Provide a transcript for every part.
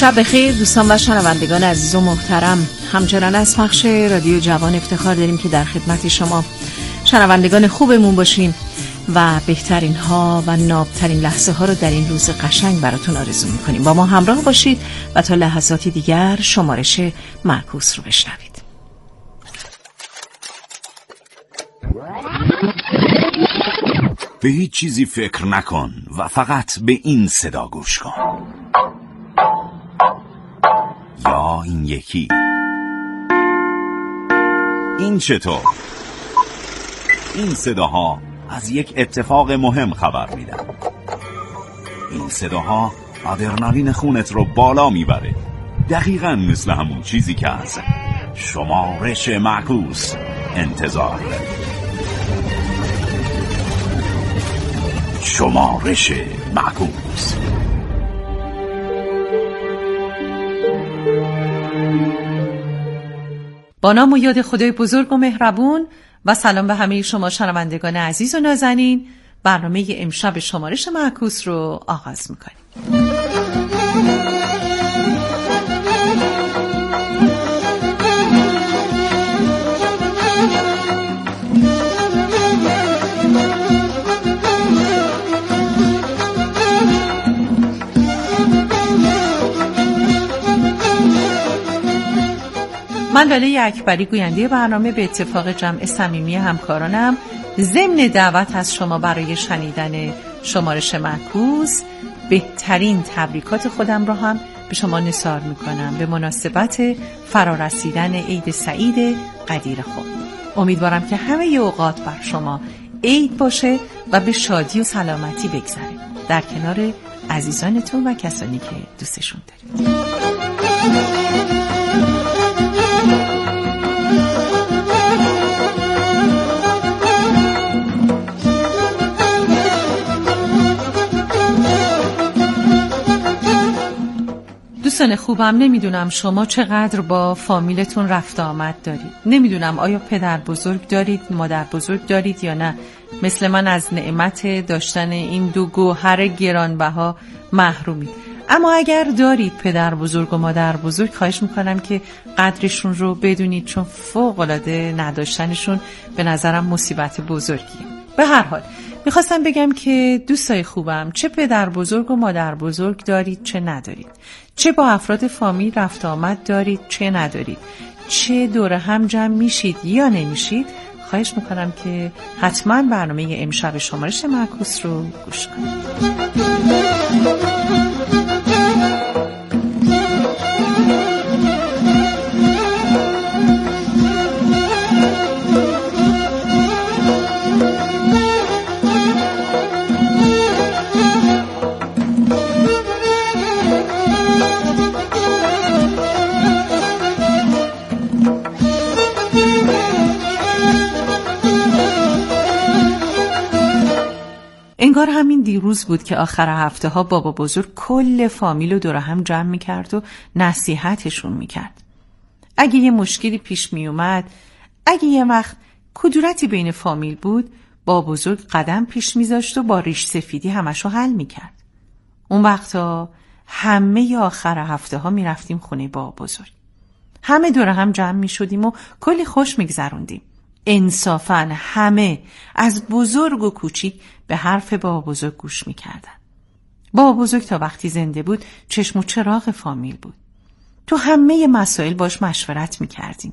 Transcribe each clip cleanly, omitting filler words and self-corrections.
شب بخیر دوستان و شنوندگان عزیز و محترم. همچنان از پخش رادیو جوان افتخار داریم که در خدمت شما شنوندگان خوبمون باشیم و بهترین ها و نابترین لحظه ها رو در این روز قشنگ براتون آرزو میکنیم. با ما همراه باشید و تا لحظاتی دیگر شمارش معکوس رو بشنوید. به هیچ چیزی فکر نکن و فقط به این صدا گوش کن. یا این یکی. این چطور؟ این صداها از یک اتفاق مهم خبر میدن. این صداها آدرنالین خونت رو بالا میبره، دقیقاً مثل همون چیزی که از شمارش معکوس انتظار داری. شمارش معکوس. با نام و یاد خدای بزرگ و مهربون و سلام به همه شما شنوندگان عزیز و نازنین. برنامه امشب شمارش معکوس رو آغاز میکنیم. من لاله اکبری گوینده برنامه به اتفاق جمع صمیمی همکارانم ضمن دعوت از شما برای شنیدن شمارش معکوس بهترین تبریکات خودم را هم به شما نثار میکنم به مناسبت فرارسیدن عید سعید قدیر خود. امیدوارم که همه اوقات بر شما عید باشه و به شادی و سلامتی بگذره در کنار عزیزانتون و کسانی که دوستشون دارید. دوستان خوبم، نمیدونم شما چقدر با فامیلتون رفت آمد دارید. نمیدونم آیا پدر بزرگ دارید، مادر بزرگ دارید یا نه. مثل من از نعمت داشتن این دو گوهر گرانبها محرومید. اما اگر دارید پدر بزرگ و مادر بزرگ، خواهش میکنم که قدرشون رو بدونید، چون فوق العاده نداشتنشون به نظرم مصیبت بزرگیه. به هر حال میخواستم بگم که دوستای خوبم، چه پدر بزرگ و مادر بزرگ دارید چه ندارید، چه با افراد فامیل رفت آمد دارید چه ندارید، چه دور هم جمع میشید یا نمیشید، خواهش میکنم که حتما برنامه امشب شمارش معکوس رو گوش کنید. انگار همین دیروز بود که آخر هفته ها بابا بزرگ کل فامیل رو دور هم جمع میکرد و نصیحتشون میکرد. اگه یه مشکلی پیش میومد، اگه یه وقت کدورتی بین فامیل بود، بابا بزرگ قدم پیش میذاشت و با ریش سفیدی همشو حل میکرد. اون وقتا همه آخر هفته ها میرفتیم خونه بابا بزرگ. همه دور هم جمع میشدیم و کلی خوش میگذروندیم. انصافاً همه از بزرگ و کوچیک به حرف بابا بزرگ گوش میکردن. بابا بزرگ تا وقتی زنده بود چشم و چراغ فامیل بود. تو همه مسائل باش مشورت میکردیم.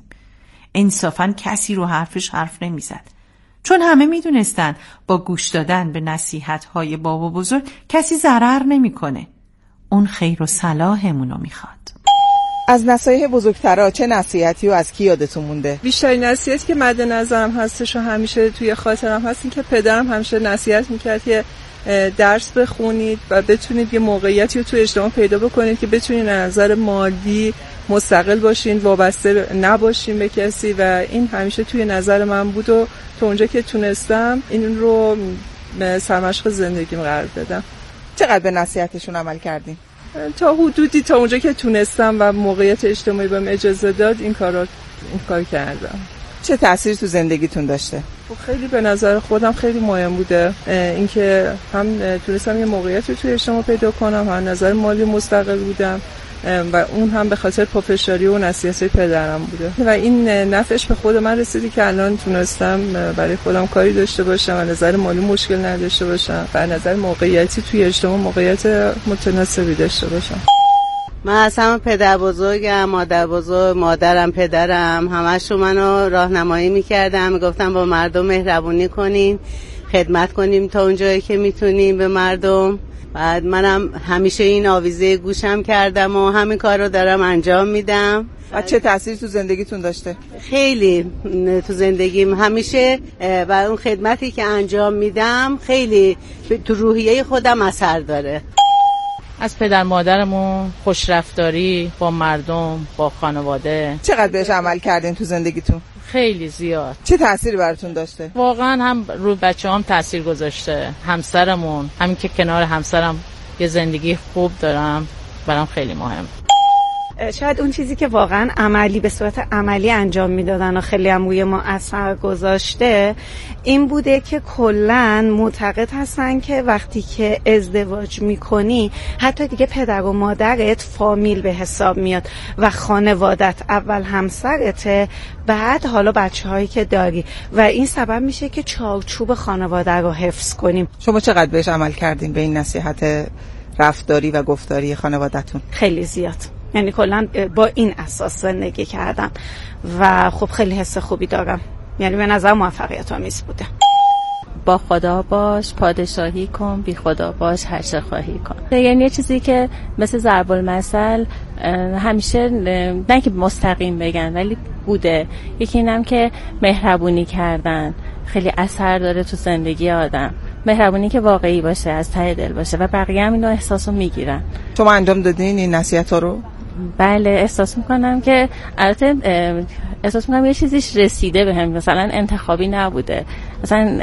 انصافاً کسی رو حرفش حرف نمیزد، چون همه میدونستن با گوش دادن به نصیحت‌های بابا بزرگ کسی ضرر نمیکنه. اون خیر و صلاحمونو میخواد. از نصایح بزرگترها چه نصیحتی و از کی یادتون مونده؟ بیشترین نصیحتی که مد نظرم هستش و همیشه توی خاطرم هست این که پدرم همیشه نصیحت میکرد که درس بخونید و بتونید یه موقعیتی رو توی اجتماع پیدا بکنید که بتونید از نظر مالی مستقل باشین، وابسته نباشین به کسی، و این همیشه توی نظر من بود و تا اونجا که تونستم این رو سرمشق زندگیم قرار دادم. چقدر به نصیحتشون عمل کردین؟ تا حدودی، تا اونجا که تونستم و موقعیت اجتماعی بهم اجازه داد این کار کردم. چه تأثیری تو زندگیتون داشته؟ خیلی به نظر خودم خیلی مهم بوده، اینکه هم تونستم یه موقعیت رو توی اجتماع پیدا کنم، هم نظر مالی مستقل بودم و اون هم به خاطر پافشاری و نصیحت‌های پدرم بوده و این نفعش به خود من رسیدی که الان تونستم برای خودم کاری داشته باشم و نظر مالی مشکل نداشته باشم و نظر موقعیتی توی اجتماع موقعیت متناسبی داشته باشم. من اصلا پدر بزرگم، مادر بزرگ، مادرم، پدرم همشون منو راهنمایی میکردن، میگفتن با مردم مهربونی کنین، خدمت کنیم تا اونجایی که میتونیم به مردم. بعد منم همیشه این آویزه گوشم کردم و همین کار رو دارم انجام میدم. و چه تأثیری تو زندگیتون داشته؟ خیلی تو زندگیم همیشه و اون خدمتی که انجام میدم خیلی تو روحیه خودم اثر داره. از پدر مادرمون خوشرفتاری با مردم، با خانواده. چقدر بهش عمل کردین تو زندگیتون؟ خیلی زیاد. چه تأثیری براتون داشته؟ واقعا هم رو بچه‌هام تأثیر گذاشته. همسرمون، همین که کنار همسرم یه زندگی خوب دارم برام خیلی مهم. شاید اون چیزی که واقعا عملی به صورت عملی انجام میدادن و خیلی هم روی ما اثر گذاشته این بوده که کلن معتقد هستن که وقتی که ازدواج میکنی حتی دیگه پدر و مادرت فامیل به حساب میاد و خانوادت اول همسرته، بعد حالا بچه‌هایی که داری و این سبب میشه که چارچوب خانواده رو حفظ کنیم. شما چقدر بهش عمل کردین به این نصیحت رفتاری و گفتاری خانوادتون؟ خیلی زیاد. یعنی کلا با این اساس زندگی کردم و خب خیلی حس خوبی دارم. یعنی به نظر موفقیت آمیز بوده. با خدا باش، پادشاهی کن، بی خدا باش، هر چه خواهی کن. یعنی یه چیزی که مثل ضرب المثل همیشه نه که مستقیم بگن ولی بوده. یکی اینم که مهربونی کردن خیلی اثر داره تو زندگی آدم. مهربونی که واقعی باشه، از ته دل باشه و بقیه هم اینو احساسو میگیرن. شما انجام دادین این نصیحت‌ها رو؟ بله، احساس میکنم که البته احساس میکنم یه چیزیش رسیده بهم، مثلا انتخابی نبوده. مثلا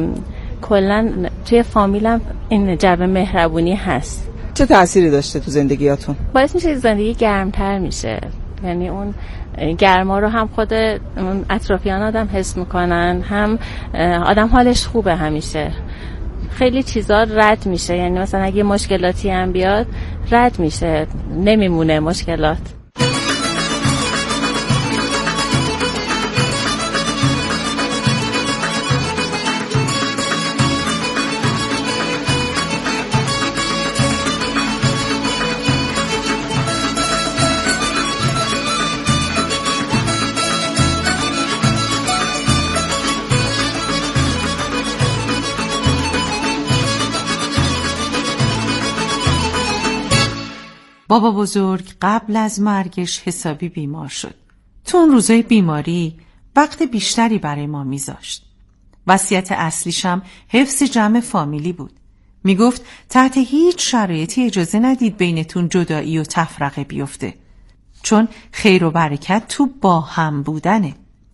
کلا توی فامیلم این جو مهربونی هست. چه تأثیری داشته تو زندگیاتون؟ باعث میشه زندگی گرمتر میشه. یعنی اون گرما رو هم خود اطرافیان آدم حس میکنن، هم آدم حالش خوبه همیشه. خیلی چیزا رد میشه، یعنی مثلا اگه مشکلاتی هم بیاد رد میشه، نمیمونه مشکلات. بابا بزرگ قبل از مرگش حسابی بیمار شد. تو اون روزای بیماری وقت بیشتری برای ما میذاشت. وصیت اصلیش هم حفظ جمع فامیلی بود. میگفت تحت هیچ شرایطی اجازه ندید بینتون جدایی و تفرقه بیفته، چون خیر و برکت تو با هم بودنه.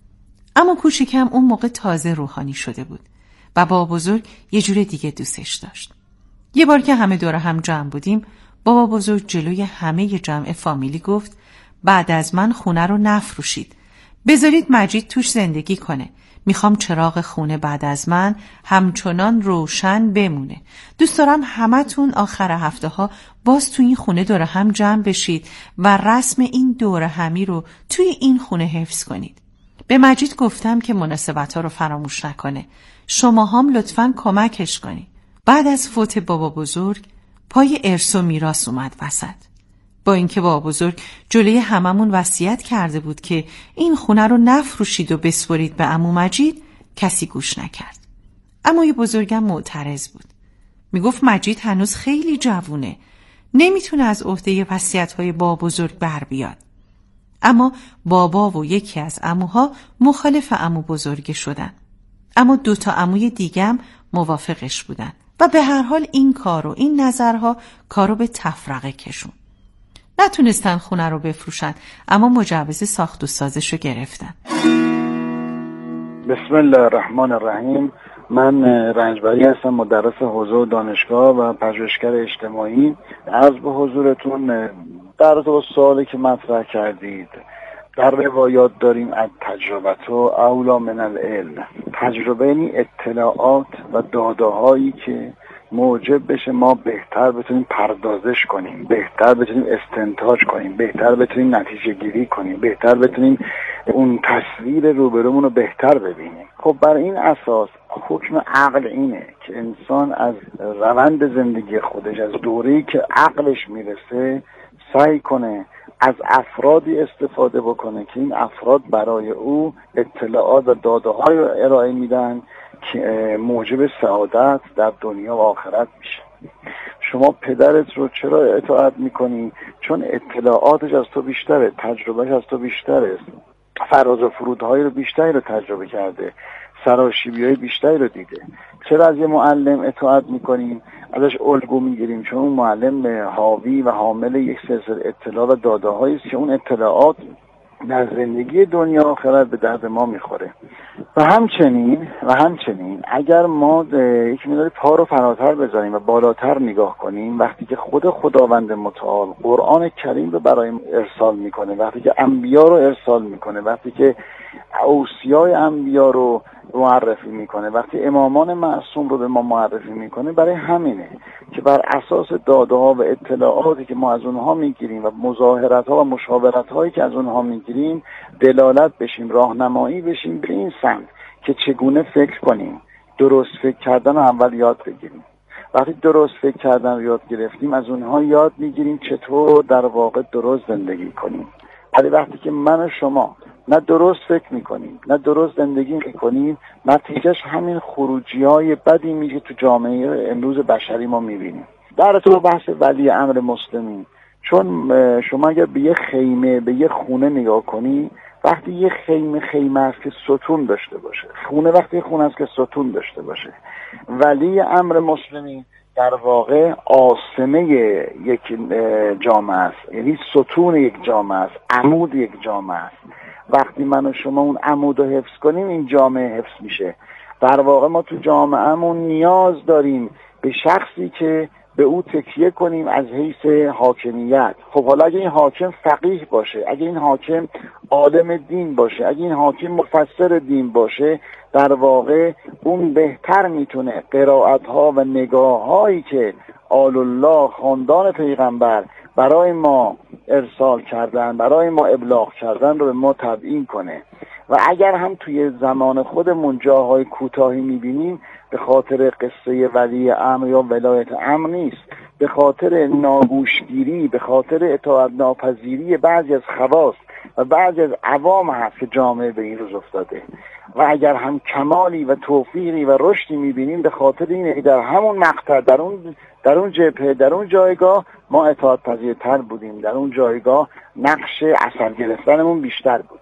اما کوچیکم اون موقع تازه روحانی شده بود و بابا بزرگ یه جور دیگه دوستش داشت. یه بار که همه دور هم جمع بودیم، بابا بزرگ جلوی همه جمع فامیلی گفت بعد از من خونه رو نفروشید، بذارید مجید توش زندگی کنه. میخوام چراغ خونه بعد از من همچنان روشن بمونه. دوست دارم همتون آخر هفته ها باز توی این خونه دور هم جمع بشید و رسم این دور همی رو توی این خونه حفظ کنید. به مجید گفتم که مناسبت ها رو فراموش نکنه. شما هم لطفاً کمکش کنید. بعد از فوت بابا بزرگ پای ارث و میراث اومد وسط. با اینکه بابا بزرگ جلوی هممون وصیت کرده بود که این خونه رو نفروشید و بسپرید به عمو مجید، کسی گوش نکرد. اما یه بزرگم معترض بود. میگفت مجید هنوز خیلی جوونه، نمیتونه از عهده وصیت‌های بابا بزرگ بر بیاد. اما بابا و یکی از عموها مخالف عمو بزرگ شدن. اما 2 عموی دیگم موافقش بودن. و به هر حال این کار و این نظرها کارو به تفرقه کشون. نتونستن خونه رو بفروشن، اما مجوز ساخت و سازش رو گرفتن. بسم الله الرحمن الرحیم. من رنجبری هستم، مدرس حوزه و دانشگاه و پژوهشگر اجتماعی. عرض به حضورتون در رابطه با سوالی که مطرح کردید، در روایات داریم از تجربت و اولا من العلم. تجربه یعنی اطلاعات و داده‌هایی که موجب بشه ما بهتر بتونیم پردازش کنیم، بهتر بتونیم استنتاج کنیم، بهتر بتونیم نتیجه گیری کنیم، بهتر بتونیم اون تصویر روبرومون رو بهتر ببینیم. خب بر این اساس حکم عقل اینه که انسان از روند زندگی خودش، از دوره‌ای که عقلش میرسه، سعی کنه از افرادی استفاده بکنه که این افراد برای او اطلاعات و داده‌های ارائه میدن که موجب سعادت در دنیا و آخرت میشه. شما پدرت رو چرا اطاعت میکنی؟ چون اطلاعاتش از تو بیشتره، تجربهش از تو بیشتره، فراز و فرودهای رو بیشتری رو تجربه کرده، سراشیبی‌های بیشتری رو دیده. چرا از یه معلم اطاعت میکنیم؟ ازش الگو میگیریم چون اون معلم حاوی و حامل یک سلسله اطلاع و داده‌هایی است که اون اطلاعات در زندگی دنیا آخرت به درد ما میخوره. و همچنین اگر ما یک مقدار پا رو فراتر بذاریم و بالاتر نگاه کنیم، وقتی که خود خداوند متعال قرآن کریم رو برای ارسال میکنه، وقتی که انبیا رو ارسال میکنه، وقتی که اوصیای انبیا رو معرفی میکنه، وقتی امامان معصوم رو به ما معرفی میکنه، برای همینه که بر اساس داده ها و اطلاعاتی که ما از اونها میگیریم و مظاهرت ها و مشاورت هایی که از اونها میگیریم دلالت بشیم، راهنمایی بشیم به این سمت که چگونه فکر کنیم. درست فکر کردن رو اول یاد بگیریم. وقتی درست فکر کردن رو یاد گرفتیم، از اونها یاد میگیریم چطور در واقع درست زندگی کنیم. ولی وقتی که من و شما نه درست فکر میکنیم نه درست زندگی میکنیم، نتیجهش همین خروجی‌های بدی میشه تو جامعه امروز بشری ما میبینیم. در تو بحث ولی امر مسلمین، چون شما اگر به یه خیمه، به یه خونه نگاه کنی، وقتی یه خیمه است که ستون داشته باشه، خونه وقتی خونه است که ستون داشته باشه، ولی امر مسلمین در واقع آسمه یک جامعه است، یعنی ستون یک جامعه است، عمود یک جامعه است. وقتی من و شما اون عمود رو حفظ کنیم، این جامعه حفظ میشه. در واقع ما تو جامعهمون نیاز داریم به شخصی که به او تکیه کنیم از حیث حاکمیت. خب حالا اگه این حاکم فقیه باشه، اگه این حاکم عالم دین باشه، اگه این حاکم مفسر دین باشه، در واقع اون بهتر میتونه قرائت‌ها و نگاه‌هایی که آل الله، خاندان پیغمبر برای ما ارسال کردن، برای ما ابلاغ کردن رو به ما تبیین کنه. و اگر هم توی زمان خودمون جاهای کوتاهی میبینیم، به خاطر قصه ولی امر یا ولایت امر نیست، به خاطر ناگوشگیری، به خاطر اطاعت ناپذیری بعضی از خواص و بعضی از عوام هست که جامعه به این روز افتاده. و اگر هم کمالی و توفیقی و رشدی میبینیم، به خاطر اینه که در همون مقطع، در اون جبهه، در اون جایگاه ما اطاعت پذیرتر بودیم، در اون جایگاه نقش اثر گرفتنمون بیشتر بود.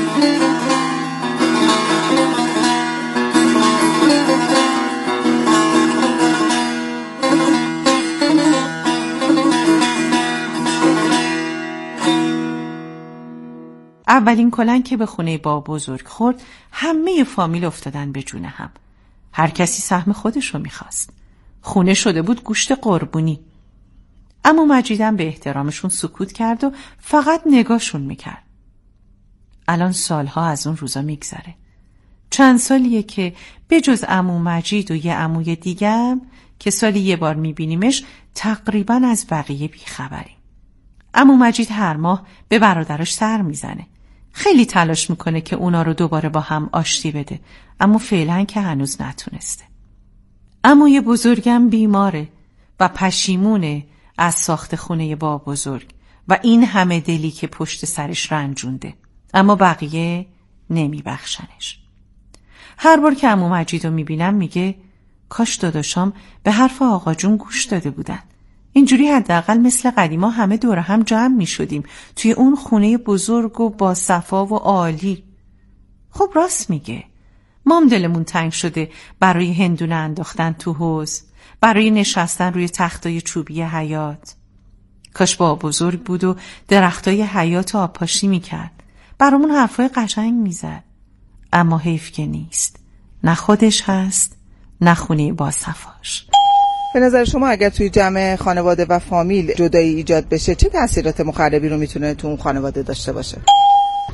اولین کلنگ که به خونه بابا بزرگ خورد، همه فامیل افتادن به جون هم. هر کسی سهم خودش رو میخواست. خونه شده بود گوشت قربونی. اما مجیدم به احترامشون سکوت کرد و فقط نگاهشون میکرد. الان سالها از اون روزا میگذره. چند سالیه که بجز عمو مجید و یه عموی دیگم که سالی یه بار میبینیمش، تقریبا از بقیه بیخبریم. عمو مجید هر ماه به برادرش سر میزنه. خیلی تلاش میکنه که اونا رو دوباره با هم آشتی بده، اما فعلا که هنوز نتونسته. عموی بزرگم بیماره و پشیمونه از ساخت خونه بابا بزرگ و این همه دلی که پشت سرش رنجونده، اما بقیه نمیبخشنش. هر بار که عمو مجید رو میبینم میگه کاش داداشام به حرف آقا جون گوش داده بودن. اینجوری حداقل مثل قدیما همه دور هم جمع میشدیم توی اون خونه بزرگ و با صفا و عالی. خب راست میگه. مام دلمون تنگ شده برای هندونه انداختن تو حوض، برای نشستن روی تختای چوبی حیاط. کاش بابا بزرگ بود و درختای حیاط آبپاشی میکرد، برامون حرفای قشنگ میزد. اما حیف که نیست، نه خودش هست نه خونه با صفاش. به نظر شما اگر توی جمع خانواده و فامیل جدایی ایجاد بشه، چه تأثیرات مخربی رو میتونه تو اون خانواده داشته باشه؟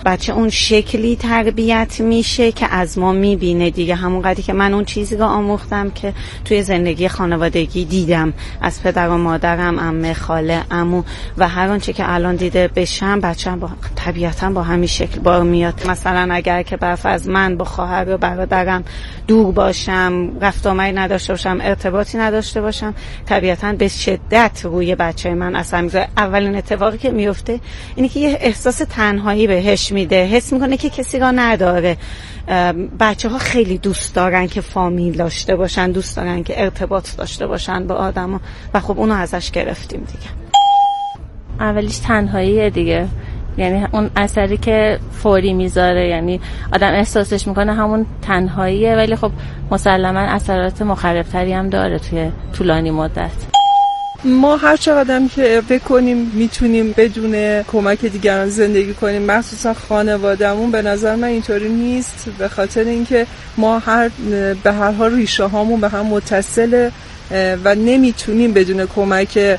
بچه اون شکلی تربیت میشه که از ما میبینه دیگه، همون قدری که من اون چیزی رو آموختم که توی زندگی خانوادگی دیدم از پدر و مادرم، عمه، خاله، عمو و هر آنچه که الان دیده بشم، بچه‌م با طبیعتاً با همین شکل بار میاد. مثلا اگر که از من با خواهر و برادرم دور باشم، رفت آمدی نداشته باشم، ارتباطی نداشته باشم، طبیعتاً به شدت روی بچه من اثر میذاره. اولین اتفاقی که میفته اینه که یه احساس تنهایی بهش میده، حس میکنه که کسی را نداره. بچه‌ها خیلی دوست دارن که فامیل داشته باشن، دوست دارن که ارتباط داشته باشن با آدما و خب اونو ازش گرفتیم دیگه. اولیش تنهاییه دیگه، یعنی اون اثری که فوری میذاره، یعنی آدم احساسش میکنه همون تنهاییه، ولی خب مسلما اثرات مخربتری هم داره توی طولانی مدت. ما هر چقدر که فکر کنیم میتونیم بدون کمک دیگران زندگی کنیم، مخصوصا خانوادهمون، به نظر من اینطوری نیست، به خاطر اینکه ما به هر حال ریشه هامون به هم متصله و نمیتونیم بدون کمک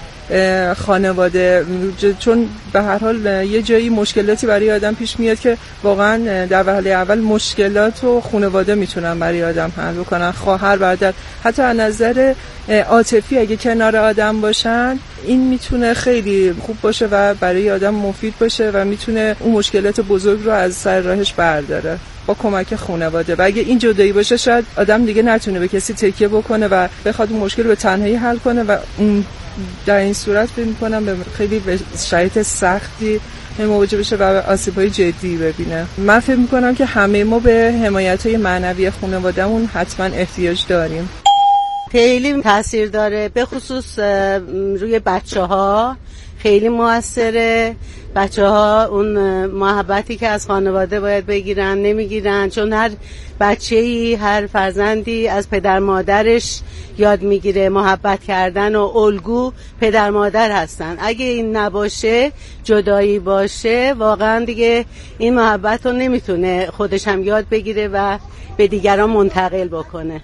خانواده، چون به هر حال یه جایی مشکلاتی برای آدم پیش میاد که واقعا در وهله اول مشکلات و خانواده میتونن برای آدم حل بکنن، خواهر، برادر، حتی از نظر عاطفی اگه کنار آدم باشن این میتونه خیلی خوب باشه و برای آدم مفید باشه و میتونه اون مشکلات بزرگ رو از سر راهش برداره با کمک خانواده. و اگه این جدایی باشه شاید آدم دیگه نتونه به کسی تکیه بکنه و بخواد اون مشکل رو به تنهایی حل کنه و اون در این صورت فکر می‌کنم به خیلی به شرایط سختی مواجه بشه و آسیب‌های جدی ببینه. من فکر می‌کنم که همه ما به حمایت‌های معنوی خانواده‌مون حتما احتیاج داریم. خیلی تاثیر داره، به خصوص روی بچه‌ها خیلی موثره. بچه‌ها اون محبتی که از خانواده باید بگیرن نمیگیرن، چون هر بچه‌ای، هر فرزندی از پدر مادرش یاد میگیره محبت کردن و الگو پدر مادر هستن. اگه این نباشه، جدایی باشه، واقعا دیگه این محبت رو نمیتونه خودش هم یاد بگیره و به دیگران منتقل بکنه.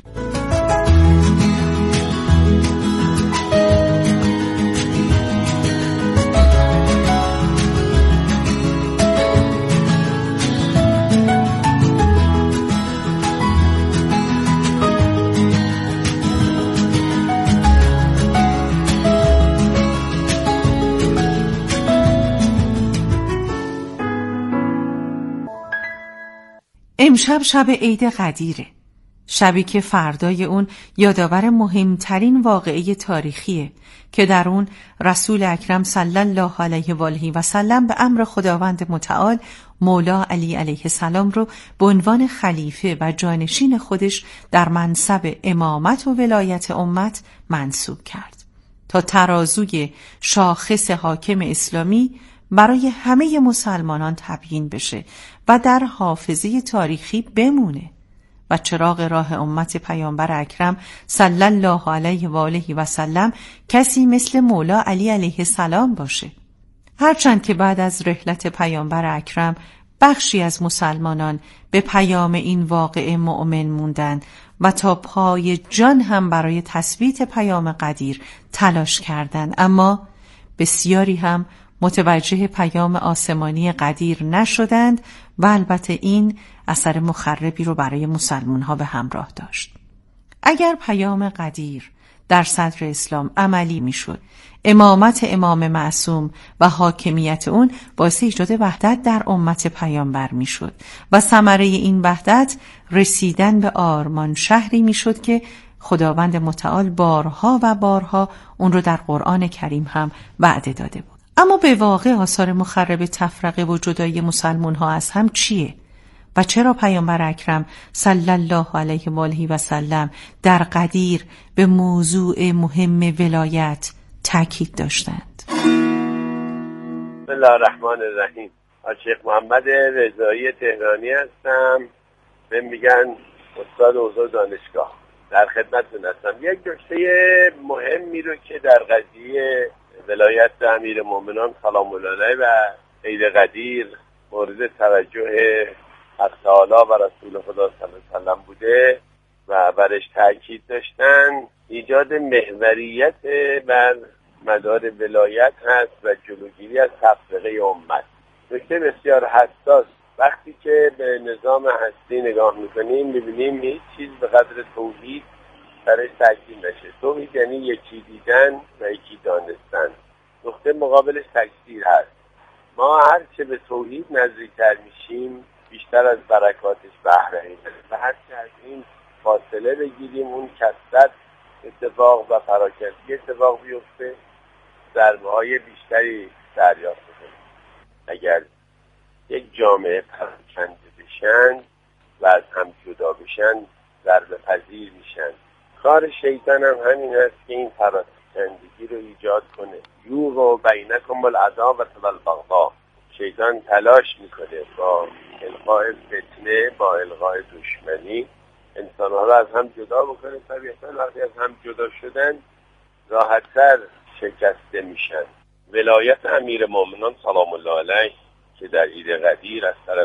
امشب شب عید قدیره، شبی که فردای اون یادآور مهمترین واقعه تاریخیه که در اون رسول اکرم صلی الله علیه و آله و سلم به امر خداوند متعال مولا علی علیه السلام رو به عنوان خلیفه و جانشین خودش در منصب امامت و ولایت امت منصوب کرد تا ترازوی شاخص حاکم اسلامی برای همه مسلمانان تبیین بشه و در حافظه تاریخی بمونه و چراغ راه امت پیامبر اکرم صلی الله علیه و آله و سلم کسی مثل مولا علی علیه السلام باشه. هرچند که بعد از رحلت پیامبر اکرم بخشی از مسلمانان به پیام این واقعه مؤمن موندن و تا پای جان هم برای تثبیت پیام قدیر تلاش کردند، اما بسیاری هم متوجه پیام آسمانی قدیر نشدند و البته این اثر مخربی رو برای مسلمان ها به همراه داشت. اگر پیام قدیر در صدر اسلام عملی می شد، امامت امام معصوم و حاکمیت اون باعث ایجاد وحدت در امت پیامبر می شد و ثمره این وحدت رسیدن به آرمان شهری می شد که خداوند متعال بارها و بارها اون رو در قرآن کریم هم وعده داده بود. اما به واقع آثار مخرب تفرقه و جدایی مسلمان ها از هم چیه؟ و چرا پیامبر اکرم صلی الله علیه و آله و سلم در قدیر به موضوع مهم ولایت تاکید داشتند؟ بسم الله الرحمن الرحیم. شیخ محمد رضایی تهرانی هستم، بهم میگن استاد حوزه دانشگاه. در خدمتتون هستم. یک نکته مهمی رو که در قضیه ولایت امیرالمومنین سلام الله علیه و عید قدیر مورد توجه حق تعالی و رسول خدا صلی الله علیه و سلم بوده و برش تاکید داشتن، ایجاد محوریت بر مدار ولایت هست و جلوگیری از تفرقه امت. نکته بسیار حساس که به نظام هستی نگاه میکنیم میبینیم هیچ چیز به قدر توحید برای تکمیل نشه. توحید یعنی یکی دیدن و یکی دانستن. نقطه مقابلش تکثیر هست. ما هر چه به توحید نزدیکتر میشیم بیشتر از برکاتش بهره میبریم و هر چه از این فاصله بگیریم اون کثرت اتفاق و پراکنده اتفاق بیفته ضربه‌های بیشتری دریافت کنیم. اگر یک جامعه پراکنده بشن و از هم جدا بشن ضربه پذیر میشن. کار شیطان هم همین است که این پراکندگی رو ایجاد کنه. یوغ بینکم العداوة والبغضاء. شیطان تلاش میکنه با القاء فتنه، با القاء دشمنی انسان‌ها رو از هم جدا بکنه. طبیعتاً وقتی از هم جدا شدن راحت‌تر شکسته میشن. ولایت امیر مومنان سلام الله علیه که در عید قدیر از طرف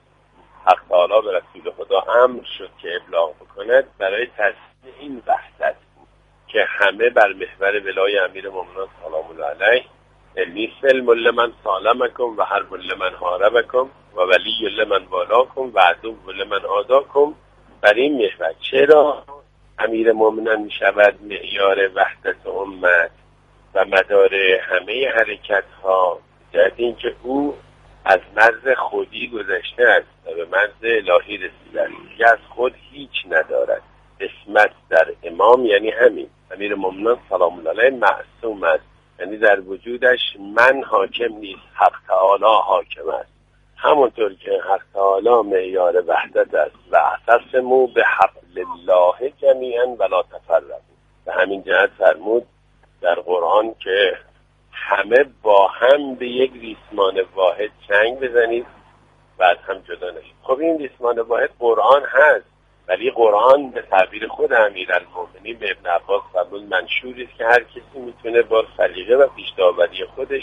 حق تعالی به رسول خدا امر شد که ابلاغ بکند برای تسلیم این وحدت بود که همه بر محور ولای امیر مومنان سلام الله علیه انی سلم لمن سالمکم و حرب لمن حاربکم و ولی لمن والاکم و عدو لمن عاداکم. بر این محور چرا امیر مومنان می شود معیار وحدت امت و مدار همه حرکت ها، جهت اینکه او از مرز خودی گذشته است و به مرز الهی رسیده است که از خود هیچ ندارد. اسمت در امام یعنی همین. امیر مومنان سلام الله علیه معصوم است، یعنی در وجودش من حاکم نیست، حق تعالی حاکم است. همونطور که حق تعالی معیار وحدت است و اعتصموا بحبل الله جمیعا ولا تفرقوا. به همین جهت فرمود در قرآن که همه با هم به یک ریسمان واحد چنگ بزنید و از هم جدا نشید. خب این ریسمان واحد قرآن هست، ولی قرآن به تعبیر خود امیرالمومنین به ابن عباس فرمود منشوری است که هر کسی میتونه با سلیقه و پیش‌داوری خودش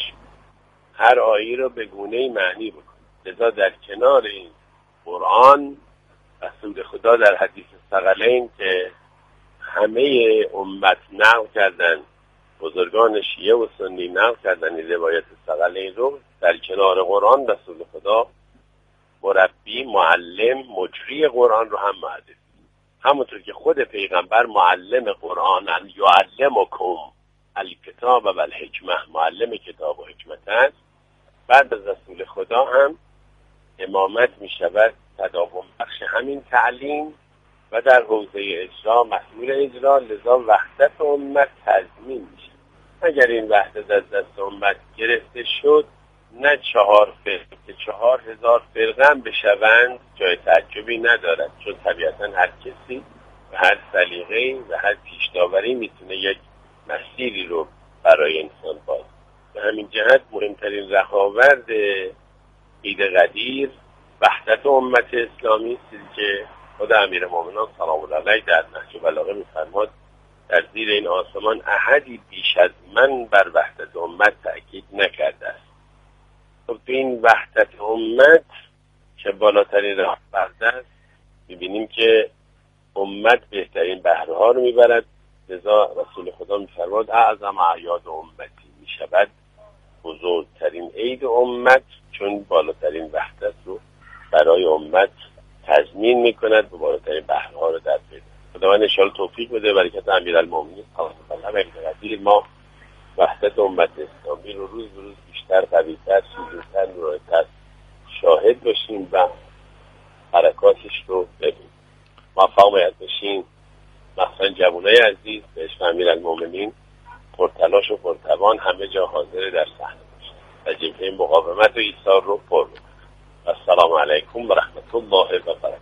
هر آیه رو به گونه‌ای معنی بکنه. لذا در کنار این قرآن رسول خدا در حدیث ثقلین که همه امت نقل کردن، بزرگان شیعه و سنی نقل کردن این روایت ثقلین رو، در کنار قرآن رسول خدا مربی، معلم، مجری قرآن رو هم معرفی. همونطور که خود پیغمبر معلم قرآن یعلمکم الکتاب و الحکمه، معلم کتاب و حکمت است، بعد از رسول خدا هم امامت می شود تداوم بخش همین تعلیم و در حوزه اجرا مسئول اجرا. لذا وحدت امت تضمین میشه. اگر این وحدت از دست امت گرفته شد، نه 4 فرقه که 4000 فرقه هم بشوند جای تعجبی ندارد، چون طبیعتا هر کسی و هر سلیقه‌ای و هر پیش‌داوری میتونه یک مسیری رو برای انسان باز. به همین جهت مهمترین رهاورد عید قدیر وحدت امت اسلامی است که خود امیرالمومنین سلام الله علیه در نهج البلاغه می‌فرماد در زیر این آسمان احدی بیش از من بر وحدت امت تأکید نکرده است. خب این وحدت امت که بالاترین رهاورد است، می‌بینیم که امت بهترین بهره ها رو میبرد. لذا رسول خدا می‌فرماد اعظم اعیاد امتی میشود بزرگترین عید امت، چون بالاترین وحدت رو برای امت تضمین میکند و بالاترین بهره ها رو در پیدا. خداوند ان شاءالله توفیق بده برکت امیرالمومنین قدیر ما وحدت امت اسلامی رو روز به روز بیشتر، قوی‌تر، شیرین‌تر، نورانی‌تر شاهد باشیم و حرکاتش رو ببینیم. موفق باشین. مثلا جوانای عزیز به عشق امیرالمومنین پرتلاش و پرتوان همه جا حاضر در صحنه باشید و جبهه مقاومت و ایثار رو پر بکنید. السلام علیکم و رحمت الله و برکاته.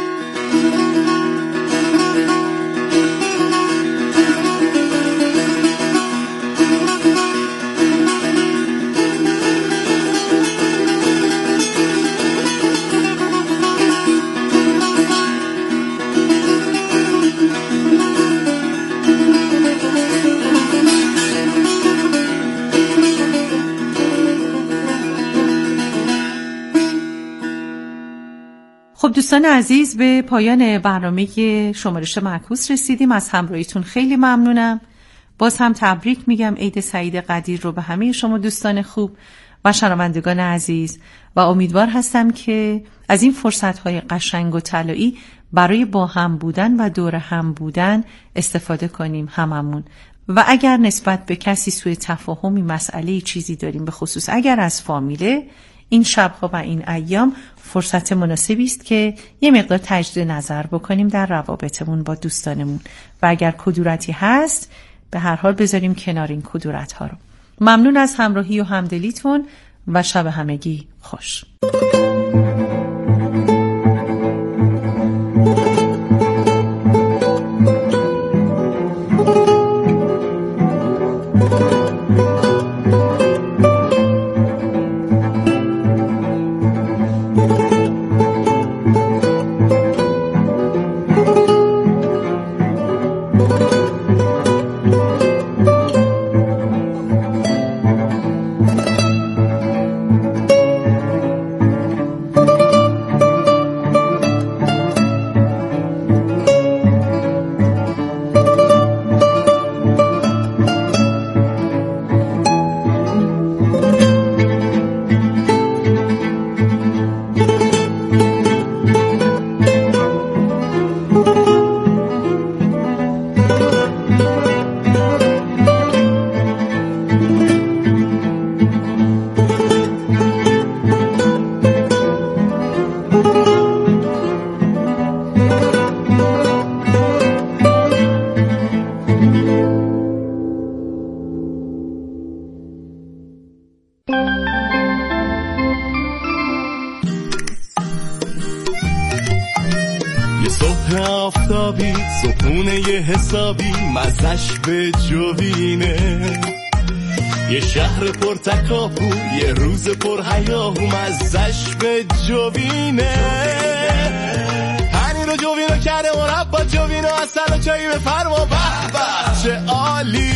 خب دوستان عزیز، به پایان برنامه شمارش معکوس رسیدیم. از همراهیتون خیلی ممنونم. باز هم تبریک میگم عید سعید قدیر رو به همه شما دوستان خوب و شنوندگان عزیز و امیدوار هستم که از این فرصت‌های قشنگ و طلایی برای با هم بودن و دور هم بودن استفاده کنیم هممون. و اگر نسبت به کسی سوء تفاهمی مسئله چیزی داریم، به خصوص اگر از فامیله، این شبها و این ایام فرصت مناسبی است که یه مقدار تجدید نظر بکنیم در روابطمون با دوستانمون و اگر کدورتی هست به هر حال بذاریم کنار این کدورت ها رو. ممنون از همراهی و همدلیتون و شب همگی خوش. آفتابی صبحونه یه حسابی مزش به جوینه، یه شهر پر تکاپو یه روز پر هیاهو مزش به جوینه. هنی رو جوینو کرده مربا جوینو اصلا چایی به فرما به چه عالی،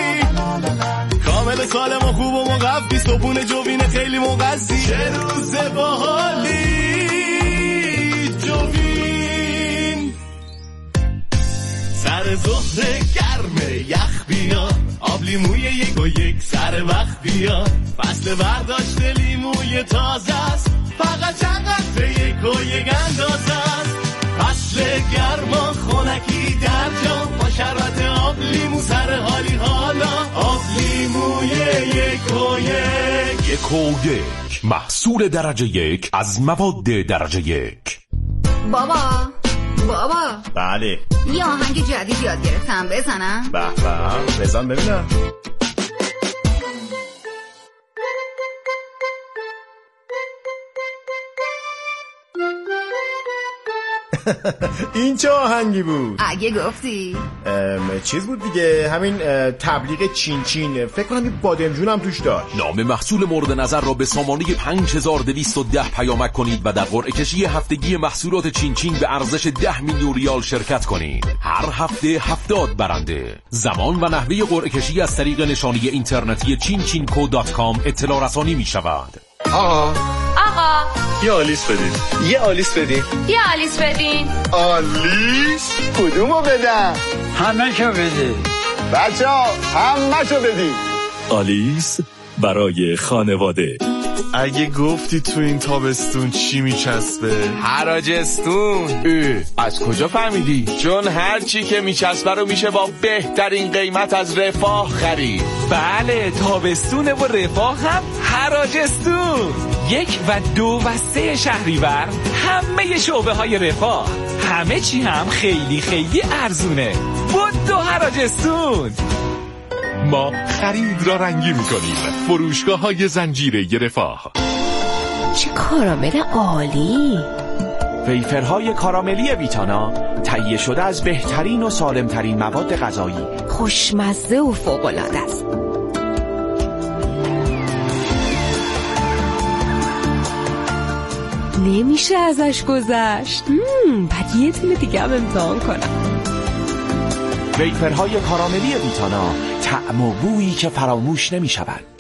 کامل سالم و خوب و مقفی صبحونه جوینه خیلی مغذی، چه روز باحالی. سر ظهر گرمه یخ بیاد، آب لیموی یک و یک سر وقت بیاد، فصل برداشت لیموی تازه است، فقط چند قطره یک و یک اندازه است، فصل گرما خونکی در جا با شربت آب لیمو سر حالی حالا، آب لیموی یک و یک. یک و یک محصول درجه یک از مواد درجه یک. بابا بله یه آهنگ جدید یاد گرفتم، بزنم؟ به بزن ببینم. این چه آهنگی بود؟ اگه گفتی چیز بود دیگه، همین تبلیغ چین چین، فکر کنم این بادمجون هم توش داشت. نام محصول مورد نظر را به سامانه 5210 پیامک کنید و در قرعه کشی هفتگی محصولات چین چین به ارزش 10 میلیون ریال شرکت کنید. هر هفته 70 برنده. زمان و نحوه قرعه کشی از طریق نشانی اینترنتی chinchinco.com اطلاع رسانی می شود. آقا یه آلیس بدین. آلیس؟ کدومو بدم؟ همه شو بدین. بچه‌ها همه شو بدین. آلیس برای خانواده. اگه گفتی تو این تابستون چی میچسبه؟ حراجستون. از کجا فهمیدی؟ چون هر چی که میچسبه رو میشه با بهترین قیمت از رفاه خرید. بله تابستونه و رفاه هم حراجستون. 1 و 2 و 3 شهریور همه شعبه های رفاه، همه چی هم خیلی خیلی ارزونه. بود حراجستون. ما خرید را رنگی میکنیم. فروشگاه های زنجیره رفاه. چه کارامل عالی! ویفرهای کاراملی ویتانا تهیه شده از بهترین و سالمترین مواد غذایی، خوشمزه و فوق‌العاده است. نمیشه ازش گذشت. بعد یه تونه دیگه هم امتحان کنم. ویفرهای کاراملی ویتانا، طعم و بویی که فراموش نمی شود.